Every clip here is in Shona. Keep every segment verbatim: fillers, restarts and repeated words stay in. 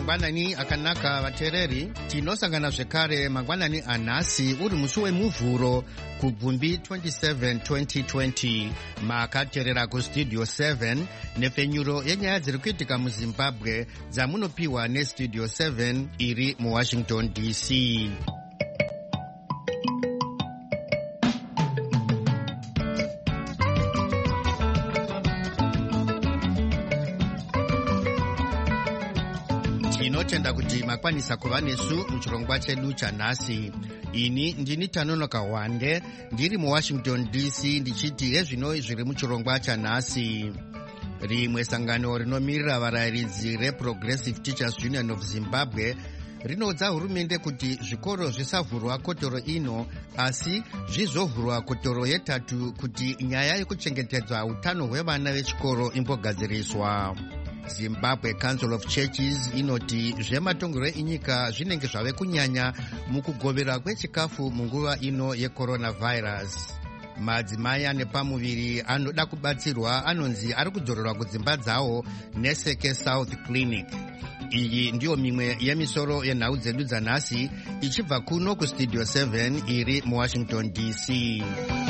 mangwanani akanaka vateereri. Tinosangana zvekare mangwanani anhasi uri musi wemuvhuro kubvumbi twenty-seven twenty twenty. Makateerera kustudio seven nepfenyuro yenyaya dziri kuitika muzimbabwe dzamunopiwa nestudio seven iri muwashington D C. Tinotenda kuti makwanisa kuva nesu muchirongwa chedu chanhasi. Ini ndini Tanonoka Wande ndiri muwashington D C ndichiti hezvino zviri muchirongwa chanhasi. Rimwe sangano rinomirira varayiridzi reProgressive Teachers Union of Zimbabwe rinoudza hurumende kuti zvikoro zvisavhurwa kotoro ino asi zvizovhurwa kotoro yetatu kuti nyaya yekuchengetedza utano hwevana vechikoro imbogadziriswa. Zimbabwe Council of Churches inoti zvematongerwo enyika zvinenge zvave kunyanya mukugovera kwechikafu munguva ino yecoronavirus. Madzimai ane pamuviri anoda kubatsirwa anonzi ari kudzorerwa kudzimba dzawo neSeke South Clinic. Iyi ndiyo mimwe yemisoro yenhau dzedu dzanhasi ichibva kuno kustudio seven iri muwashington D C.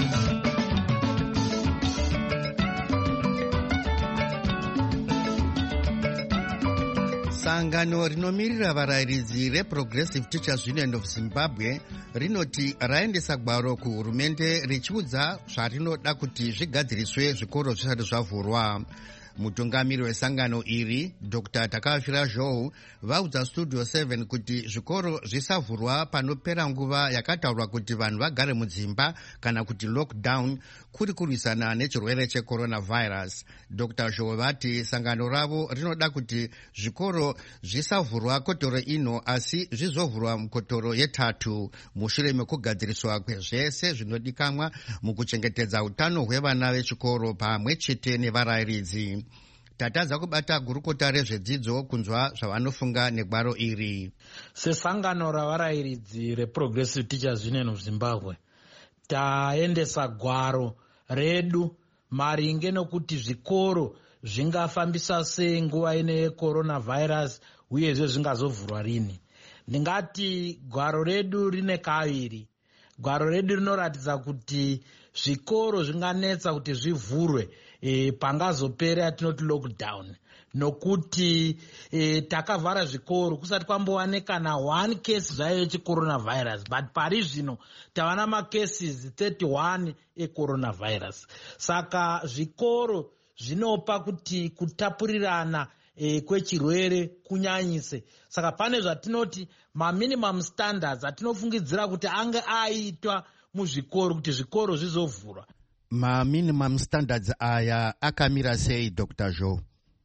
Sangano rinomirira varayiridzi reProgressive Teachers Union of Zimbabwe rinoti raendesa gwaro kuhurumende richiudza zvarinoda kuti zvigadziriswe zvikoro zvisati zvavhurwa. Mutungamiri wesangano iri Doctor Takafira Zhou vaudza studio seven kuti zvikoro zvisavhurwa panopera nguva yakataurwa kuti vanhu vagare mudzimba kana kuti lockdown kuri kurwisana nechirwere checoronavirus. Doctor Zhou vati sangano ravo rinoda kuti zvikoro zvisavhurwa kotoro ino asi zvizovhurwa mukotoro yetatu mushure mekugadziriswa kwezvese zvinodikanwa mukuchengetedza utano hwevana vechikoro pamwe chete nevarayiridzi. Tatadza kubata gurukota rezvedzidzo kunzwa zvavanofunga negwaro iri. Sesangano ravarayiridzi reProgressive Teachers Union of Zimbabwe taendesa gwaro redu maringe nokuti zvikoro zvingafambisa sei nguva ine yecoronavirus uyezve zvingazovhurwa rini. Ndingati gwaro redu rine kaviri. Gwaro redu rinoratidza kuti zvikoro zvinganetsa kuti zvivhurwe e, pangazopera yatinoti lockdown nokuti e, takavhara zvikoro kusati kwambowanekana one case zvayo yechicoronavirus, but pari zvino tava namacases thirty-one ecoronavirus. Saka zvikoro zvinopa kuti kutapurirana e, kwechirwere kunyanyise. Saka pane zvatinoti maminimum standards atinofungidzira kuti ange aitwa muzvikoro kuti zvikoro zvizovhurwa. Ma-minimum standards aya akamira sei Doctor Zhou?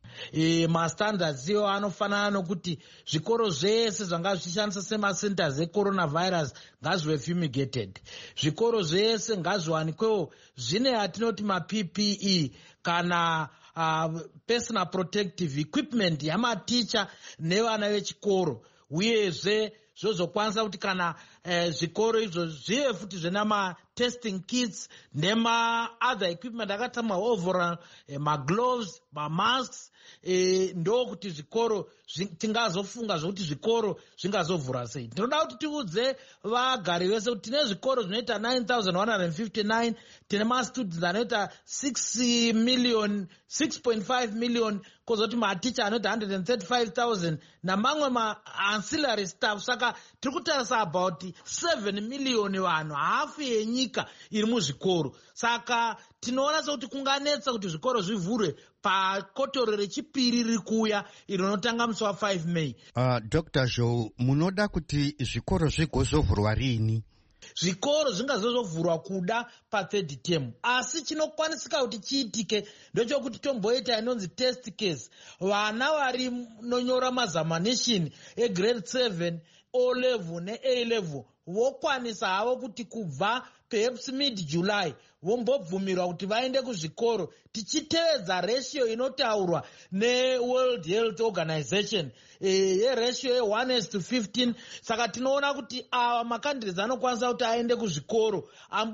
E, mastandards iwo anofanana nokuti zvikoro zvese zvanga zvichishandisa semacenters ecoronavirus ngazvive fumigated. Zvikoro zvese ngazviwanikwewo zvine atinoti ma-P P E kana uh, personal protective equipment yamaticha nevana vechikoro, uyezve zvozokwanisa kuti kana eh, zvikoro izvo zvive futi zvina ma-testing kits nema-other equipment akata ma-overall, eh, ma-gloves, ma-masks, eh, ndo kuti zvikoro tingazofunga zvokuti zvikoro zvingazovhura sei. Ndinoda kuti tiudze vagari vese kuti tine zvikoro zvinoita nine thousand one hundred fifty-nine, tine ma-students anoita six million, six point five million, kozoti maticha anoita one hundred thirty-five thousand namamwe ma-ancillary staff. Saka tiri kutarisa about seven million vanhu, hafu yenyika iri muzvikoro. Saka tinoona sekuti kunganetsa kuti zvikoro zvivhurwe pakotoro rechipiri riri kuuya iro rinotanga musi wa5 May. Uh, Doctor Zhou, munoda kuti zvikoro zvigozovhurwa rini? Zvikoro zvingazozovhurwa kuda pathird term, asi chinokwanisika kuti chiitike ndochokuti tomboita inonzi test case. Vana vari nonyora mazamanation egrade seven, O level ne-A level vokwanisa havo kuti kubva perhaps mid July vombobvumirwa kuti vaende kuzvikoro tichitevedza ratio inotaurwa neWorld Health Organization yeratio ye-one is to fifteen. Saka tinoona kuti ava makandidates anokwanisa kuti aende kuzvikoro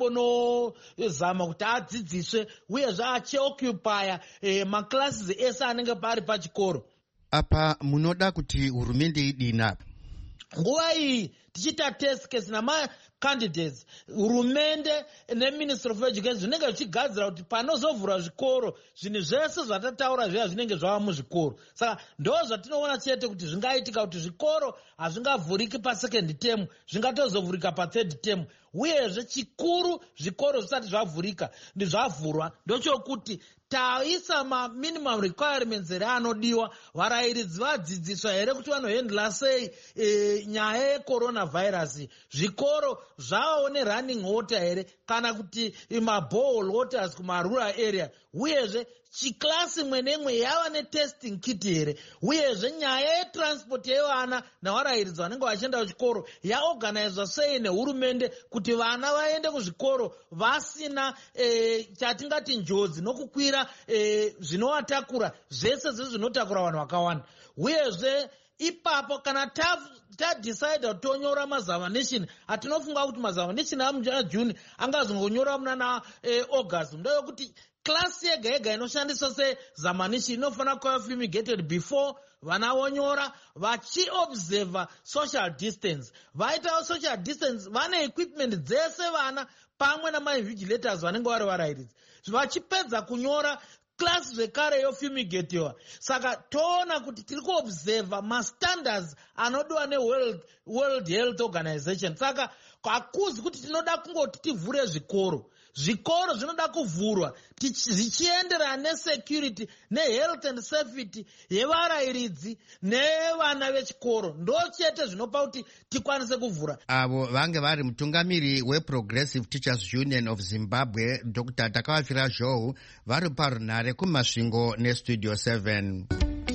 ambonozama kuti adzidziswe uyezve achioccupya eh, maclasses ese anenge pari pachikoro. apa munoda kuti hurumende idina nguva iyi tichita test case namacandidates hurumende neministry of education zvinenge zvichigadzira kuti panozovhura zvikoro zvinhu zvese zvatataura zviya zvinenge zvava muzvikoro. Saka ndo zvatinoona chete kuti zvingaitika kuti zvikoro hazvingavhuriki pasecond term, zvingatozovhurika pathird term. Uyezve chikuru zvikoro zvisati zvavhurika zvavhurwa ndochokuti taisa maminimum requirements here anodiwa. Varayiridzi vadzidziswa here kuti vanohendla sei e, nyaya yecoronavirus. Zvikoro zvavawo nerunning water here kana kuti mabore waters kumarural area. Uyezve chiklasi imwe nemwe yava netesting kit here. Uyezve nyaya yetransport yevana navarayiridzi vanenge vachienda kuchikoro yaorganizwa sei nehurumende kuti vana vaende kuzvikoro vasina e, chatingati njodzi nokukwira e, zvinovatakura zvese zvezvinotakura vanhu vakawanda. Uyezve ipapo kana tadecide ta tonyora mazamanation atinofunga kuti mazamanation amujuni angazongonyora munana e, august ndoyokuti klasi yega yega inoshandiswa sezamanation inofanira kuva fumigated before vana vonyora vachiobserva social distance. Vaitawo social distance vane equipment dzese vana pamwe namainvigilators vanenge vari varayiridzi vachipedza kunyora klasi zvekare yofumigatiwa. Saka toona kuti tiri kuobserva mastandards anodiwa neworld world health organization. Saka hakuzi kuti tinoda kungoti tivhure zvikoro. Zvikoro zvinoda kuvhurwa zvichienderana nesecurity nehealth and safety yevarayiridzi nevana vechikoro. Ndo chete zvinopa kuti tikwanise kuvhura. Avo vange vari mutungamiri weProgressive Teachers Union of Zimbabwe Doctor Takavafira Zhou vari parunhare kumasvingo nestudio seven.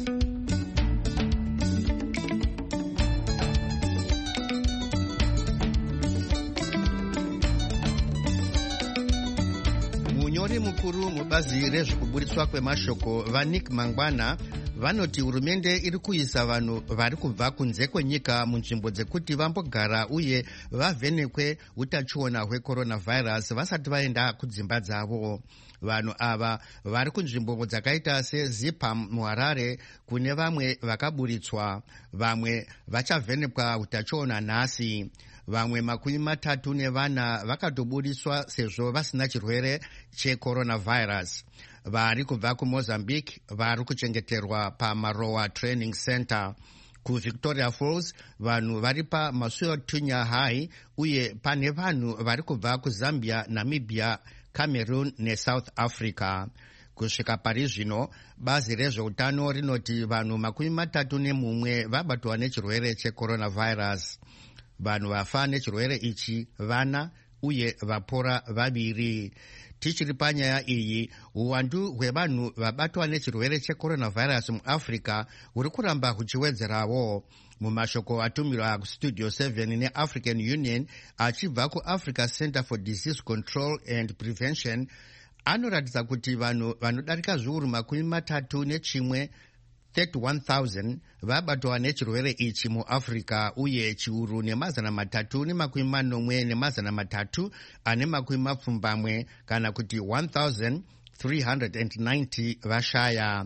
Munyori mukuru mubazi rezvekuburitswa kwemashoko vaNick Mangwana vanoti hurumende iri kuisa vanhu vari kubva kunze kwenyika munzvimbo dzekuti vambogara uye vavhenekwe utachiona hwecoronavirus vasati vaenda kudzimba dzavo. Vanhu ava vari kunzvimbo dzakaita seZipa muHarare kune vamwe vakaburitswa. Vamwe vachavhenekwa utachiona nhasi. Vamwe makumi matatu nevana vakatoburitswa sezvo vasina chirwere checoronavirus. Vari kubva kuMozambique vari kuchengeterwa paMaroa Training Center. KuVictoria Falls vanhu vari paMasuotunya High uye pane vanhu vari kubva kuZambia, Namibia, Cameroon neSouth Africa. Kusvika pari zvino bazi rezveutano rinoti vanhu makumi matatu nemumwe vabatwa nechirwere checoronavirus. Vanhu vafa nechirwere ichi vana uye vapora vaviri. Tichiri panyaya iyi, uwandu hwevanhu vabatwa nechirwere checoronavirus muAfrica huri kuramba huchiwedzerawo. Mumashoko atumirwa kustudio seven neAfrican Union achibva kuAfrica Center for Disease Control and Prevention anoratidza kuti vanhu vanodarika zviuru makumi matatu nechimwe thirty-one thousand vabatwa nechirwere ichi muAfrica uye chiuru nemazana matatu nemakumi manomwe nemazana matatu ane makumi mapfumbamwe kana kuti one thousand three hundred ninety vashaya.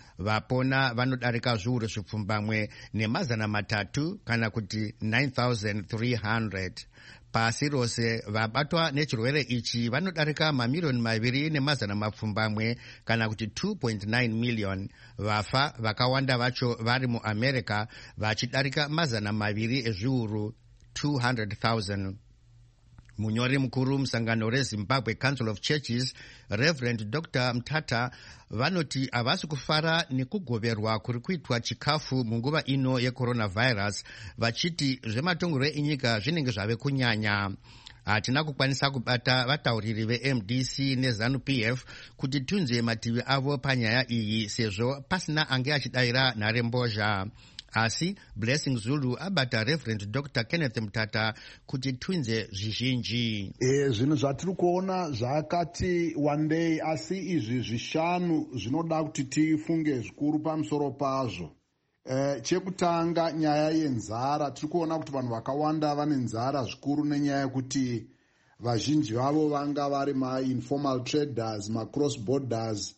Vapona vanodarika zviuru zvipfumbamwe nemazana matatu kana kuti nine thousand three hundred. Pasi rose vabatwa nechirwere ichi vanodarika mamiliyoni maviri nemazana mapfumbamwe kana kuti two point nine million. Vafa vakawanda vacho vari muAmerica vachidarika mazana maviri ezviuru two hundred thousand. Munyori mukuru musangano reZimbabwe Council of Churches Reverend Doctor Mtata vanoti havasi kufara nekugoverwa kuri kuitwa chikafu munguva ino yecoronavirus, vachiti zvematongerwo enyika zvinenge zvave kunyanya. Hatina kukwanisa kubata vatauriri veM D C neZANU-P F kuti tunze mativi avo panyaya iyi sezvo pasina ange achidayira nharembozha. Asi Blessing Zulu abata Reverend Doctor Kenneth Mtata kuti tunze zvizhinji. E, zvinhu zvatiri kuona zvakati wandei, asi izvi zvishanu zvinoda kuti tifunge zvikuru pamusoro pazvo. E, chekutanga nyaya yenzara, tiri kuona kuti vanhu vakawanda vane nzara zvikuru nenyaya yekuti vazhinji vavo vanga vari ma-informal traders, ma-cross borders.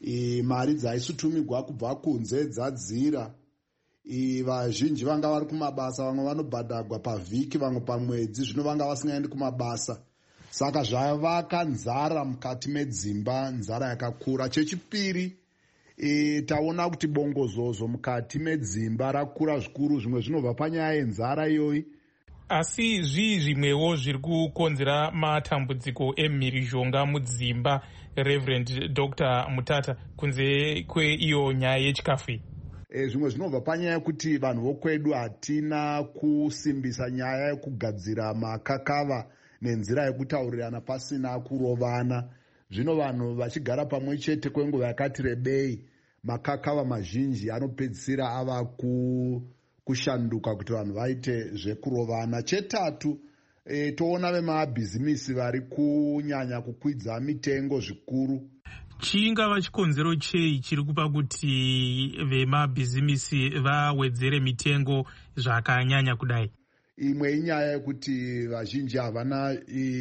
e, mari dzaisutumigwa kubva kunze dzadzira. e, vazhinji vanga vari kumabasa, vamwe vanobhadhagwa pavhiki, vamwe pamwedzi, zvino vanga vasingaendi kumabasa. Saka zvavaka nzara mukati medzimba, nzara yakakura. Chechipiri, e, taona kuti bongozozo mukati medzimba rakura zvikuru, zvimwe zvinobva panyaya yenzara iyoyi. Asi zvii zvimwewo zviri kukonzera matambudziko emhirizhonga mudzimba, Reverend Doctor Mutata, kunze kweiyo nyaya yechikafu? E, zvimwe zvinobva panyaya yekuti vanhu vokwedu hatina kusimbisa nyaya yekugadzira makakava nenzira yekutaurirana pasina kurovana. Zvino vanhu vachigara pamwe chete kwenguva yakati rebei, makakava mazhinji anopedzisira ava ku, kushanduka kuti vanhu vaite zvekurovana. Chetatu, e, toona vemabhizimisi vari kunyanya kukwidza mitengo zvikuru. Chingava chikonzero chei chiri kupa kuti vemabhizimisi vawedzere mitengo zvakanyanya kudai? Imwe inyaya yekuti vazhinji havana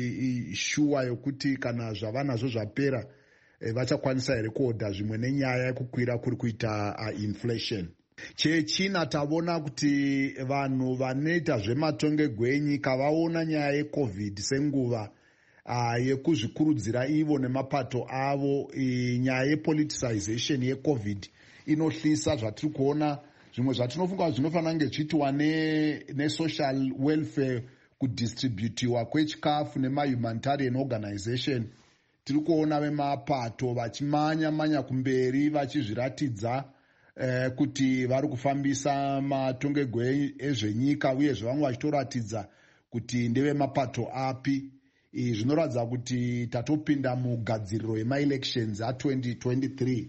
shuwa yokuti kana zvavanazvo zvapera e, vachakwanisa here kuodha zvimwe, nenyaya yekukwira kuri kuita uh, inflation. Chechina, tavona kuti vanhu vanoita zvematongegwe enyika vaona nyaya yecovid senguva uh, yekuzvikurudzira ivo nemapato avo. e, nyaya yepoliticization yecovid inohlisa zvatiri kuona. Zvimwe zvatinofunga zvinofanira kunge zviitwa nesocial ne welfare, kudistributiwa kwechikafu nemahumanitarian organization. Tiri kuona vemapato vachimanya manya kumberi vachizviratidza eh, kuti vari kufambisa matongegwe ezvenyika, uyezve vamwe vachitoratidza kuti ndevemapato api. Izvi zvinoratidza kuti tatopinda mugadziriro yemaelections a-twenty twenty-three.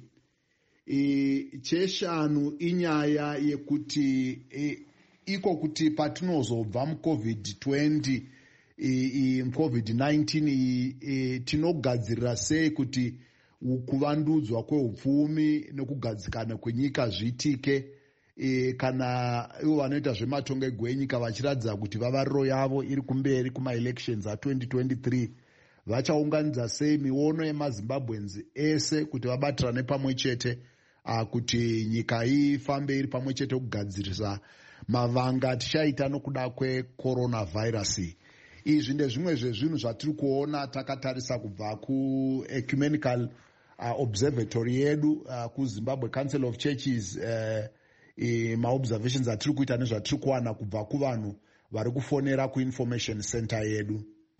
E, cheshanu inyaya yekuti e, iko kuti patinozobva mucovid twenty e, e, covid nineteen e, tinogadzirira sei kuti kuvandudzwa kweupfumi nekugadzikana kwenyika zviitike. e, kana ivo vanoita zvematongegwe enyika vachiratidza kuti vavariro yavo iri kumberi kumaelections a-twenty twenty-three, vachaunganidza sei miono yemazimbabwenzi ese kuti vabatirane pamwe chete Uh, kuti nyika ifambe iri pamwe chete kugadzirisa mavanga tichaita nokuda kwecoronavirus. Izvi ndezvimwe zvezvinhu zvatiri kuona takatarisa kubva kuecumenical uh, observatory yedu uh, kuZimbabwe Council of Churches. uh, e, maobservations atiri kuita nezvatiri kuwana kubva kuvanhu vari kufonera kuinformation center yedu.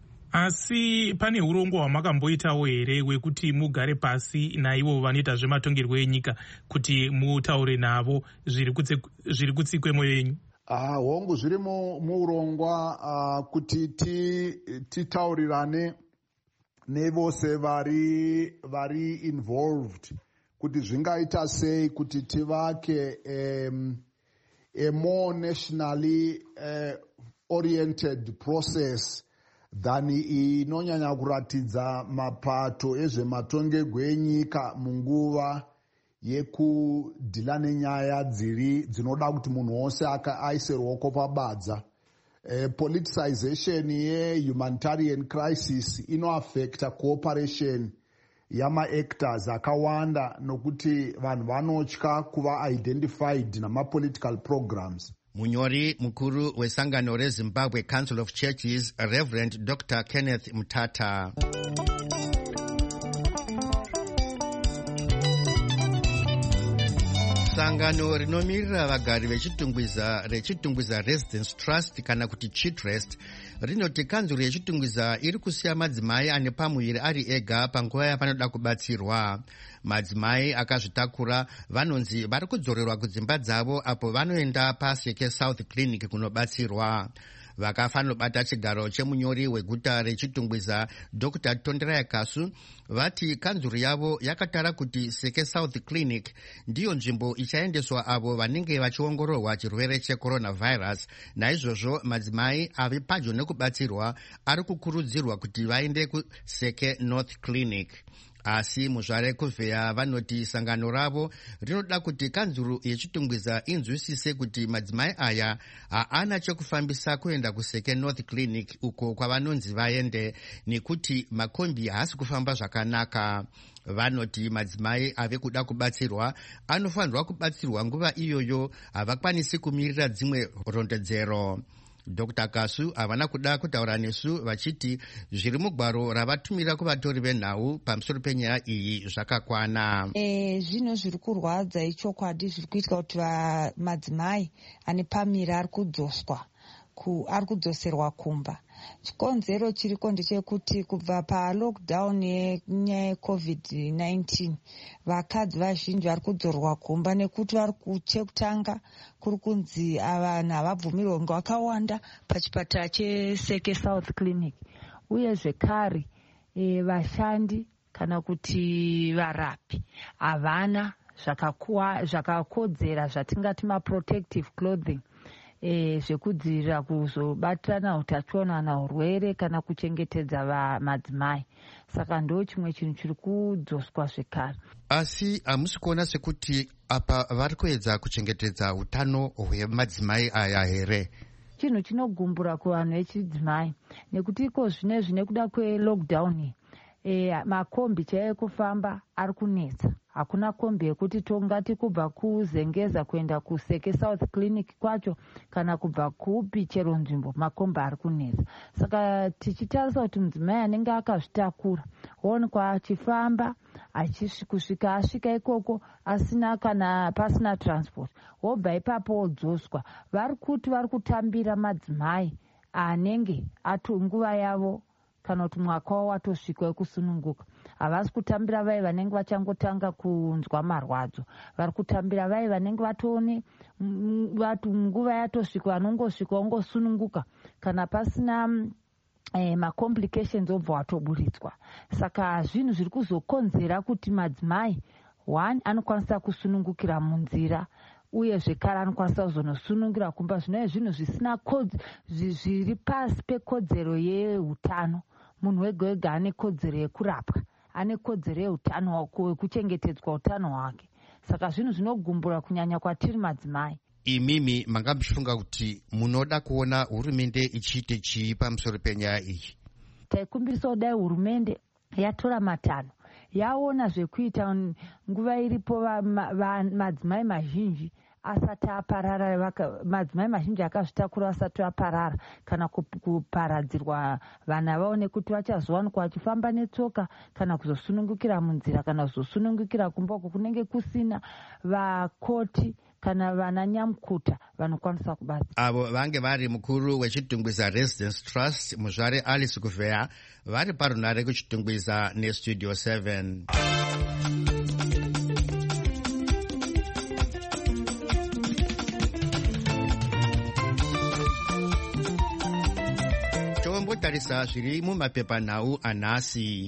Asi pane urongwa hwamakamboitawo here wekuti mugare pasi naivo vanoita zvematongerwo enyika kuti mutaure navo zviri kutsikwe moyo yenyu? Ah, hongu zviri muurongwa uh, kuti titaurirane ti nevose vari vari involved kuti zvingaita sei kuti tivake um, a more nationally uh, oriented process than inonyanya kuratidza mapato ezvematongegwe enyika munguva yekudhila nenyaya dziri dzinoda kuti munhu wose aise ruoko pabadza. Uh, politicization yehumanitarian crisis inoaffecta cooperation yamaactors akawanda nokuti vanhu vanotya kuva identified namapolitical programs. Munyori mukuru wesangano reZimbabwe Council of Churches, Reverend Doctor Kenneth Mutata. Sangano rinomirira vagari vechitungwiza rechitungwiza Residence Trust kana kuti Chitrust rinoti kanzuro yechitungwiza iri kusiya madzimai ane pamuviri ari ega panguva yapanoda kubatsirwa. Madzimai akazvitakura vanonzi vari kudzorerwa kudzimba dzavo apo vanoenda paSeke South Clinic kunobatsirwa. Vakafanobata chigaro chemunyori weguta rechitungwiza Doctor Tonderai Kasu vati kanzuro yavo yakatara kuti Seke South Clinic ndiyo nzvimbo ichaendeswa avo vanenge vachiongororwa chirwere checoronavirus. Naizvozvo madzimai ave padyo nekubatsirwa ari kukurudzirwa kuti vaende kuSeke North Clinic. asi muzvare kuvheya vanoti sangano ravo rinoda kuti kanzuru yechitungwiza inzwisise kuti madzimai aya haana chekufambisa kuenda kuseke North Clinic uko kwavanonzi vaende, nekuti makombi haasi kufamba zvakanaka. Vanoti madzimai ave kuda kubatsirwa anofanirwa kubatsirwa nguva iyoyo, havakwanisi kumirira dzimwe rondedzero. Doctor Kasu havana kuda kutaura nesu vachiti zviri mugwaro ravatumira kuvatori venhau pamusoro penyaya iyi zvakakwana. E, zvino zviri kurwadza ichokwadi zviri kuitika kuti madzimai ane pamira ari kudzoswa ari kudzoserwa kumba. Chikonzero chiriko ndechekuti kubva palockdown yenyaya yecovid nineteen vakadzi vazhinji vari kudzorwa kumba nekuti vari chekutanga kuri kunzi vanhu havabvumirwa kunge vakawanda pachipatara cheseke South Clinic, uye zvekare e, vashandi kana kuti varapi havana zvakakodzera zvatingati maprotective clothing E, zvekudzivirira kuzobatirana utachiona na urwere kana kuchengetedza madzimai. Saka ndo chimwe chinhu chiri kudzoswa zvekare. Asi hamusi kuona sekuti apa vari kuedza kuchengetedza utano hwemadzimai aya here? Chinhu chinogumbura kuvanhu vechidzimai nekuti iko zvinezvi nekuda kwelockdown e, makombi chaiye kufamba ari kunetsa. Hakuna kombi yekuti tongati kubva kuzengeza kuenda kuseke South Clinic kwacho kana kubva kupi chero nzvimbo makombi ari kunetsa. Saka tichitarisa kuti mudzimai anenge akazvitakura onekwa achifamba kusvika asvika ikoko asina kana pasina transport, wobva ipapo odzoswa. Vari kuti vari kutambira madzimai anenge atu nguva yavo kana kuti mwaka wavo watosvika wekusununguka. Havasi kutambira vai vanenge vachangotanga kunzwa marwadzo, vari kutambira vai vanenge vatone vatu nguva yatosvika vanongosvika ongosununguka kana pasina eh, macomplications obva watoburitswa. Saka zvinhu zviri kuzokonzera kuti madzimai one anokwanisa kusunungukira munzira, uye zvekare anokwanisa kuzonosunungira kumba. Zvino zvinhu zvisina zviri pasi pekodzero yeutano. Munhu wega wega ane kodzero yekurapwa, ane kodzero yeutano hwake, wekuchengetedzwa utano hwake. Saka zvinhu zvinogumbura kunyanya kwatiri madzimai. Imimi mangambifunga kuti munoda kuona hurumende ichiite chii pamusoro penyaya iyi? Taikumbirisa kudai hurumende yatora matanho yaona zvekuita nguva iripo madzimai mazhinji asati aparara, madzimai mazhinji akazvitakura asati aparara kana kuparadzirwa vana vavo, nekuti vachazowanikwa vachifamba netsoka kana kuzosunungukira munzira kana kuzosunungukira kumba uko kunenge kusina vakoti kana vana nyamukuta vanokwanisa kubatsira. Avo vange vari mukuru wechitungwiza Residence Trust muzvare Alice Kuvheya vari parunare kuchitungwiza neStudio seven. Tombotarisa zviri mumapepanhau anhasi.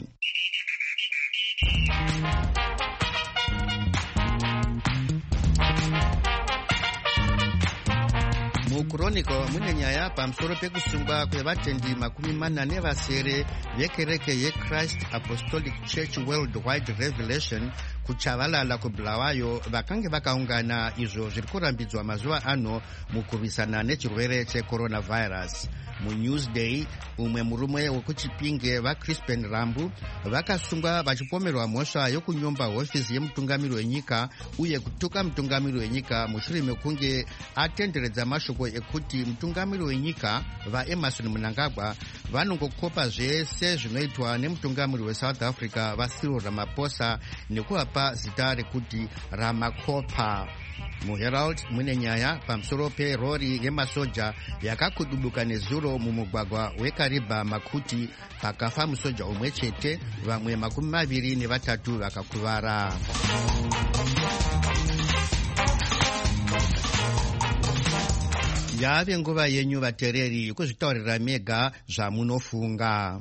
Mukuroniko mune nyaya pamusoro pekusungwa kwevatendi makumi mana nevasere vekereke yeChrist Apostolic Church Worldwide Revelation kuchavalala kuBulawayo vakange vakaungana, izvo zviri kurambidzwa mazuva ano mukurwisana nechirwere checoronavirus. MuNewsday umwe murume wekuchipinge vaCrispin Rambu vakasungwa vachipomerwa mhosva yokunyomba hofisi yemutungamiri wenyika uye kutuka mutungamiri wenyika mushure mekunge atenderedza mashoko ekuti mutungamiri wenyika vaEmerson Mnangagwa vanongokopa zvese zvinoitwa nemutungamiri weSouth Africa vaCyril Ramaphosa nekuvapa zita rekuti Ramakopa. MuHerald mune nyaya pamusoro perori yemasoja yakakudubuka nezuro mumugwagwa weKariba Makuti, pakafa musoja umwe chete, vamwe makumi maviri nevatatu vakakuvara. Yave nguva yenyu vatereri kuzvitaurira mega zvamunofunga.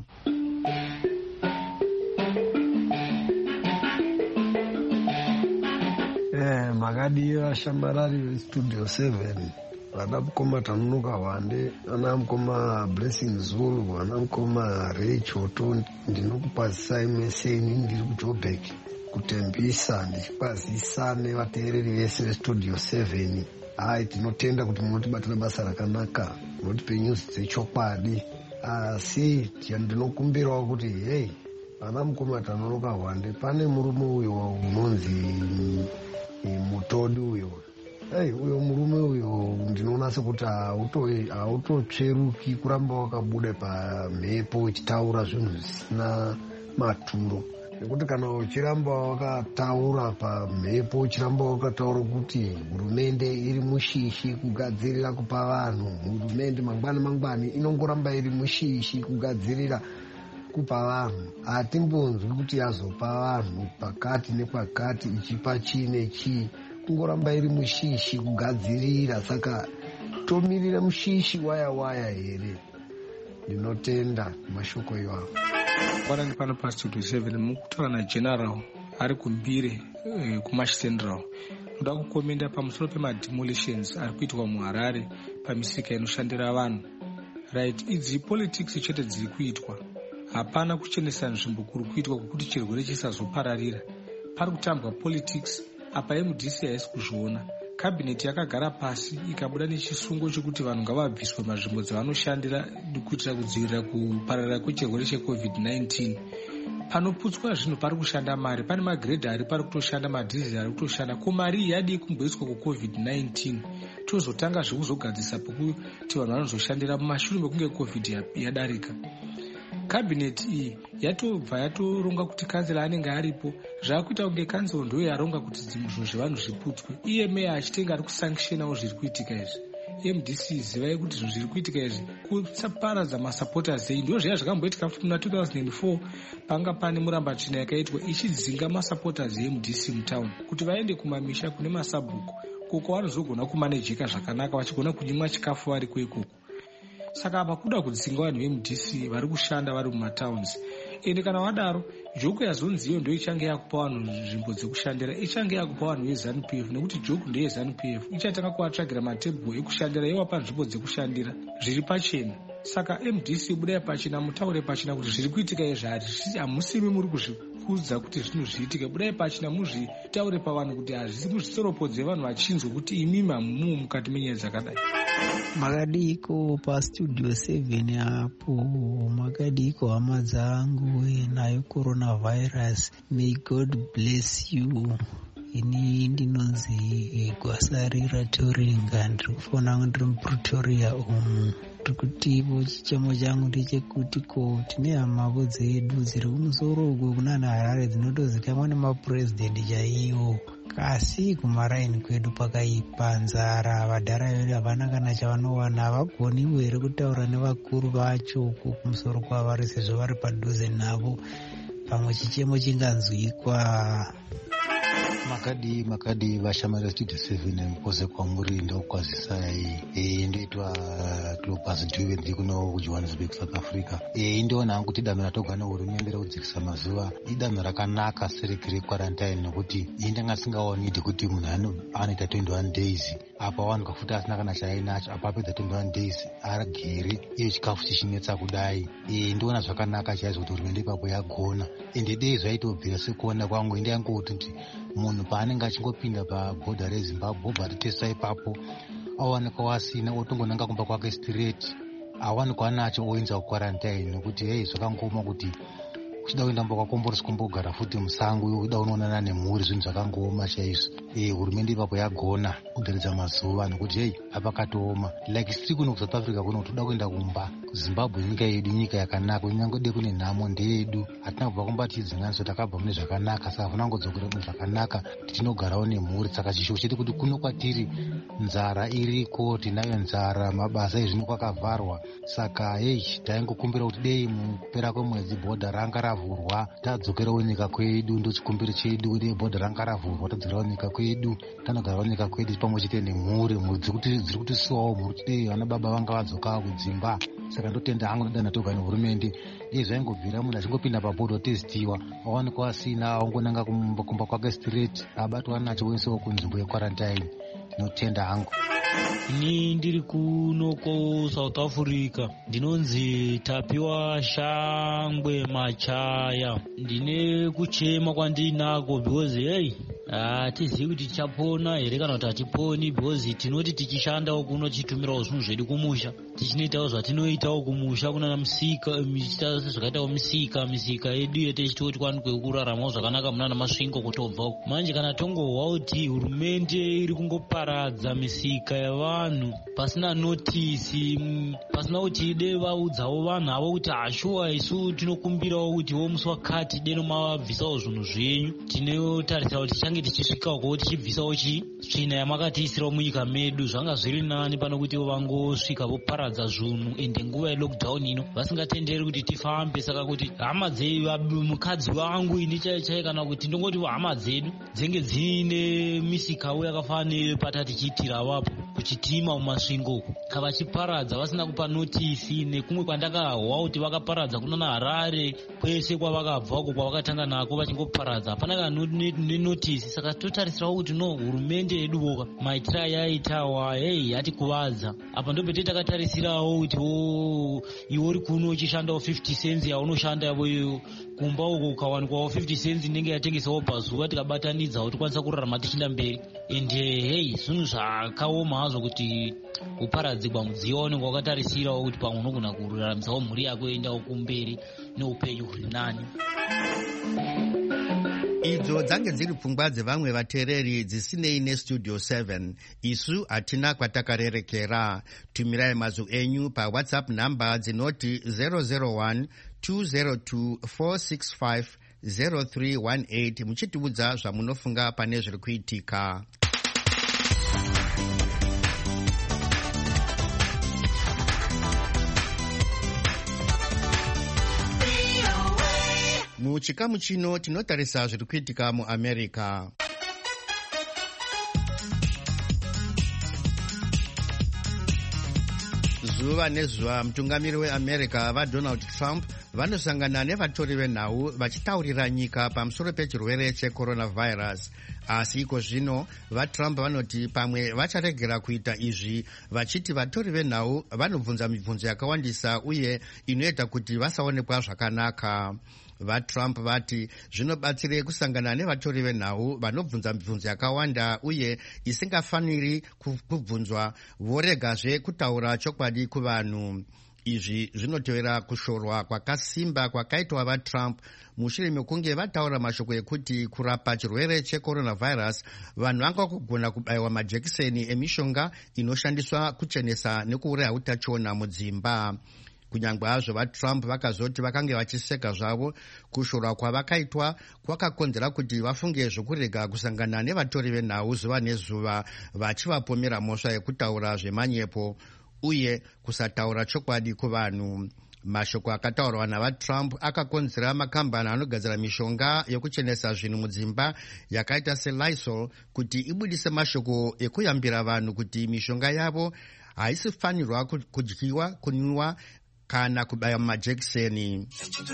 Makadiyo ashambarari veStudio seven vana mukoma Tanunuka Wande, ana mukoma Blessing Zulu, ana mukoma Ray Choto, ndinokupazisai meseni ndiri kuJoburg kutembisa ndichikwazisa nevateereri vese vestudio seven. Hai, tinotenda kuti munotibatira basa rakanaka, munotipe news dzechokwadi. Asi ndinokumbirawo kuti hey, vana mukoma Tanunuka Wande, pane murume uyo unonzi Mutodi uyo. Hey, uyo murume uyo ndinoona sekuti hautotsveruki kuramba wakabuda pamhepo uchitaura zvinhu zvisina maturo. Nekuti kana uchiramba wakataura pamhepo, uchiramba wakataura kuti hurumende iri mushishi kugadzirira kupa vanhu, hurumende mangwani mangwani inongoramba iri mushishi kugadzirira kupa vanhu, hatimbonzwi kuti yazopa vanhu pakati nepakati, ichipa chii nechii, kungoramba iri mushishi kugadzirira. Saka tomirira mushishi waya waya here. Ndinotenda mashoko iwawo. Kwana ndi pano pa studio seven mukutaura na general ari kumbire eh, kumash central. Ndoda kukomenda pamusoro pemademolitions ari kuitwa muHarare pamisika inoshandira vanhu. Right, idzi politics chete dziri kuitwa. Hapana kuchenesa nzvimbo kuri kuitwa kuti chirwere chisazopararira. Pari kutambwa politics. Apa M D C haisi kuzviona. Kabineti yakagara pasi ikabuda nechisungo chekuti vanhu ngavabviswe mazvimbo dzavanoshandira kuitira kudzivirira kupararira kwechirwere checovid nineteen. Panoputswa zvinhu pari kushanda mari, pane magredha ari pari kutoshanda, madhizeri ari kutoshanda. Ko mari iyi yadi kumboiswa kucovid nineteen. Tozotanga zvekuzogadzisa pokuti vanhu vanozoshandira mumashure mekunge covid yadarika. Kabineti iyi yatobva yatoronga kuti kanzera anenge aripo, zvakuita kunge kanzero ndiyo yaronga kuti zvinhu zvevanhu zviputswe. Iye meya achitenga ari kusankishonawo zviri kuitika izvi. M D C zivai kuti zvinhu zviri kuitika izvi kusaparadza masupporters ei. Ndizvo zviya zvakamboitika futi muna two thousand four panga pane murambachina yakaitwa ichidzinga masupporters e M D C mutown kuti vaende kumamisha kune masabhuku koko vanozogona kumanejeka zvakanaka vachigona kunyimwa chikafu vari kwekoko. Saka apa kuda kudzinga vanhu ve M D C vari kushanda vari mumatowns. Ende kana wadaro joku yazonzi iyo ndio ichange yakupa vanhu nzvimbo dzekushandira, ichange yakupa vanhu veZANU P F nekuti joku ndeye ZANU P F ichatanga kuvatsvagira matebhuru ekushandira yewapa nzvimbo dzekushandira zviri pachena. Saka M D C budai pachena, mutaure pachena kuti zviri kuitika izvi hamusimi muri kuzvikudza kuti zvinhu zviitike. Budai pachena muzvitaure pavanhu kuti hazvisi muzvitsoropodze vanhu vachinzwa kuti imimi hamumu mukati menyaya dzakadai. Makadiko pa studio seven apo, makadiko hama dzangu nayo coronavirus. May God bless you. Ini ndinonzi Gwasarira Toringa, ndikufona ndiri muPretoria umu. Tikutivo chichemo changu ndechekuti ko tine hamavo dzedu dziri kumusoro uko kunana Harare dzinotozikamwa nemapurezidendi chaiwo. Kasi kumaraini kwedu pakaipa, nzara, vadhara vedu havana kana chavanowana, havagoniwo here kutaura nevakuru vacho kumusoro kwavari sezvo vari padhuze navo, pamwe chichemo chinganzwikwa. Makadi makadi vashamari studio seven mpoze kwamuri ndokwazisai eh ndoitwa Clopas Dube ndi kuno ku Johannesburg South Africa. Eh ndiona hangu kuti danho ratogana hurumende rekudzikisa mazuva idanho rakanaka serekere quarantine nokuti inde ngasingaoni kuti munhu anoita twenty-one days apa wanhu kafuta asina kana chainacho apa pedza twenty-one days aragere iyo chikafu chichinetsa kudai. Eh ndiona zvakanaka chaizvo kuti hurumende ipapo yagona ende dei zvaitobvira sekuona kwangu inde yangu kuti munhu paanenge achingopinda pabhodha reZimbabwe obva atitesa ipapo awanika wasina otongonanga kumba kwake straight awanikwa nacho oinza kukwarantine nokuti hei zvakangoma kuti uchida kuenda mba kwakomboresi kumbogara futi musango uda unoonana nemhuri zvinhu zvakangoma chaizvo. Eh hurumende ipapo yagona kuderedza mazuva nokuti hei apakatooma like siri kuno kuSouth Africa kuno toda kuenda kumba. Zimbabwe nyika yedu nyika yakanaka, nyangode kune nhamo ndeyedu, hatina kubva kumba tichidzinganiso takabva mune zvakanaka, saka funa ngodzokera mune zvakanaka tinogarawo nemhuri. Saka chishuwo chedu kuti kuno kwatiri nzara iriko, tinayo nzara, mabasa ezvino kwakavharwa. Saka hei taingokumbira kuti dei mupera kwemwedzi bhodha ranga ravhurwa tadzokerawo nyika kwedu, ndochikumbiro chedu. Dei bhodha ranga ravhurwa tadzokerawo nyika kwedu, tanogarawo nyika kwedu pamwe chete nemhuri. Mhuri dziri kutisiwawo mhuri kuti dei vana baba vanga vadzokawo kudzimba. Saka ndotenda hangu ndodana toga nehurumende dei zvaingobvira munhu achingopinda pabhodha otestiwa awanikwa asina ongonanga kumba kwake straight abatwa nacho oisawo kunzvimbo yekwarantine. notenda hangu. Ini ndiri kuno ko South Africa, ndinonzi Tapiwa Shangwe Machaya. Ndine kuchema kwandinako because hey hatizivi kuti tichapona here kana kuti hatiponi, because tinoti tichishandawo kuno tichitumirawo zvinhu zvedu kumusha, tichinoitawo zvatinoitawo kumusha kunana musika, tichita zvakaitawo misika misika yedu yetichitoti kwanikwe kuraramawo zvakanaka munana masvingo kutobvawo. Manje kana tongohwa kuti hurumende iri kungoparadza misika yavanhu pasina notisi, pasina kuti ide vaudzawo vanhu avo kuti hashuwa isu tinokumbirawo kuti wo musi wakati deno mabvisawo zvinhu zvenyu, tinotarisa kuti tichange tichisvikawo kuti tichibvisawo chi tsvina yamakatiisirawo munyika medu. Zvanga zviri nani pano kuti vangosvika voparadza zvinhu ende nguva yelockdown ino vasingatenderi kuti tifambe. Saka kuti hama dzedu, mukadzi wangu ini chai chai, kana kuti ndongoti hama dzedu dzenge dzine misikawo yakafanira patati tichiitira avapo kuchitima mumasvingo kavachiparadza vasina kupa notisi. Nekumwe kwandakahwa kuti vakaparadza kunana Harare kwese kwavakabva uko kwavakatanga nako vachingoparadza hapana kana nenotisi. Saka totarisirawo kuti no, hurumende yedu voka maitira yaitawa hei yatikuvadza. Apa ndopete takatarisirawo kuti o iwe uri kuno uchishandawo fifty cents yaunoshanda yavo kumba uko ukawanikwawo fifty cents inenge yatengesawo pazuva, tikabatanidza kuti tikwanisa kurarama tichinda mberi. Ende hei zvinhu zvakaoma hazvo kuti uparadzigwa mudziyo unenge wakatarisirawo kuti pamwe unogona kuraramisawo mhuri yako endawo kumberi neupenyu huri nani. Idzo dzange dziri pfungwa dzevamwe vateereri dzisinei nestudio seven. Isu hatina kwatakarerekera. Tumirai mazwi enyu pawhatsapp namba dzinoti zero zero one two zero two four six five zero three one eight muchitiudza zvamunofunga pane zviri kuitika. Muchikamu chino tinotarisa zviri kuitika muAmerica. Zuva nezuva mutungamiri weAmerica vaDonald Trump vanosangana nevatori venhau vachitaurira nyika pamusoro pechirwere checoronavirus. Asi iko zvino vaTrump vanoti pamwe vacharegera kuita izvi, vachiti vatori venhau vanobvunza mibvunzo yakawandisa uye inoita kuti vasaonekwa zvakanaka. VaTrump vati zvinobatsire kusangana nevatori venhau vanobvunza mibvunzo yakawanda uye isingafaniri kubvunzwa, voregazve kutaura chokwadi kuvanhu. Izvi zvinotevera kushorwa kwakasimba kwakaitwa vaTrump mushure mekunge vataura mashoko ekuti kurapa chirwere checoronavirus vanhu vangagona kubayiwa majekiseni emishonga inoshandiswa kuchenesa nekuuraya utachiona mudzimba. Kunyangwe hazvo vaTrump vakazoti vakange vachiseka zvavo, kushorwa kwavakaitwa kwakakonzera kuti vafunge zvokurega kusangana nevatori venhau zuva nezuva, vachivapomera mhosva yekutaura zvemanyepo uye kusataura chokwadi kuvanhu. Mashoko akataurwa navaTrump akakonzera makambani anogadzira mishonga yokuchenesa zvinhu mudzimba yakaita seLysol kuti ibudise mashoko ekuyambira vanhu kuti mishonga yavo haisifanirwa kudyiwa, kunwiwa kana kubaya majekiseni.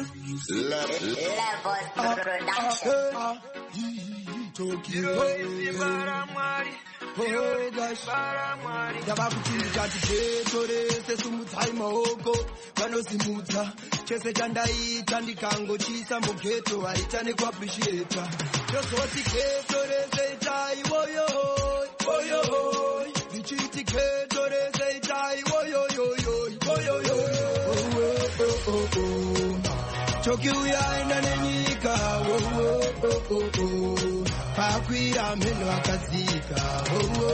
ndavakuchinja tichetorese sumutsai maoko vanosimudza chese chandaita ndikangochisa mugeto haita nekuaprishieta tozoti ketorese itai woyohoi woyohoi ndichiti ketorese itai woyoyoyoi woyoyoi chokiuyaenda nenyika pakwira mheno akadzika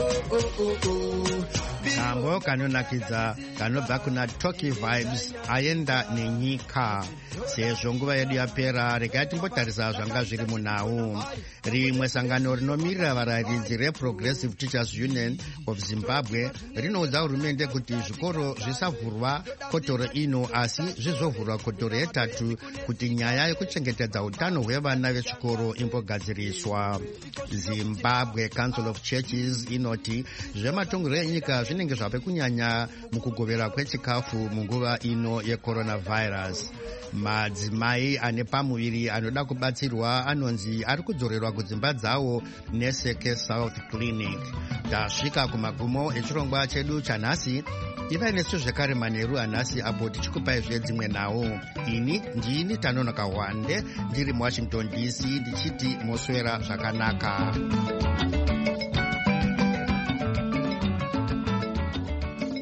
kambo kanonakidza kanobva kuna Toki Vibes aenda nenyika. Sezvo nguva yedu yapera, regai timbotarisa zvanga zviri munhau. Rimwe sangano rinomirira varayiridzi reProgressive Teachers Union of Zimbabwe rinoudza hurumende kuti zvikoro zvisavhurwa kotoro ino asi zvizovhurwa kotoro yetatu kuti nyaya yekuchengetedza utano hwevana vechikoro imbogadziriswa. Zimbabwe Council of Churches inoti zvematongerwo enyika zvinenge zvape kunyanya mukugovera kwechikafu munguva ino yecoronavirus. Madzimai ane pamuviri anoda kubatsirwa anonzi ari kudzorerwa kudzimba dzawo neseke South Clinic. Tasvika kumagumo echirongwa chedu chanhasi. Iva nesu zvekare manheru anhasi apo tichikupai zvedzimwe nawo. Ini ndini Tanonoka Wande ndiri muWashington D C ndichiti moswera zvakanaka.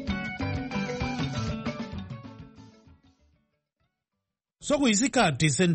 sokuyisikhathi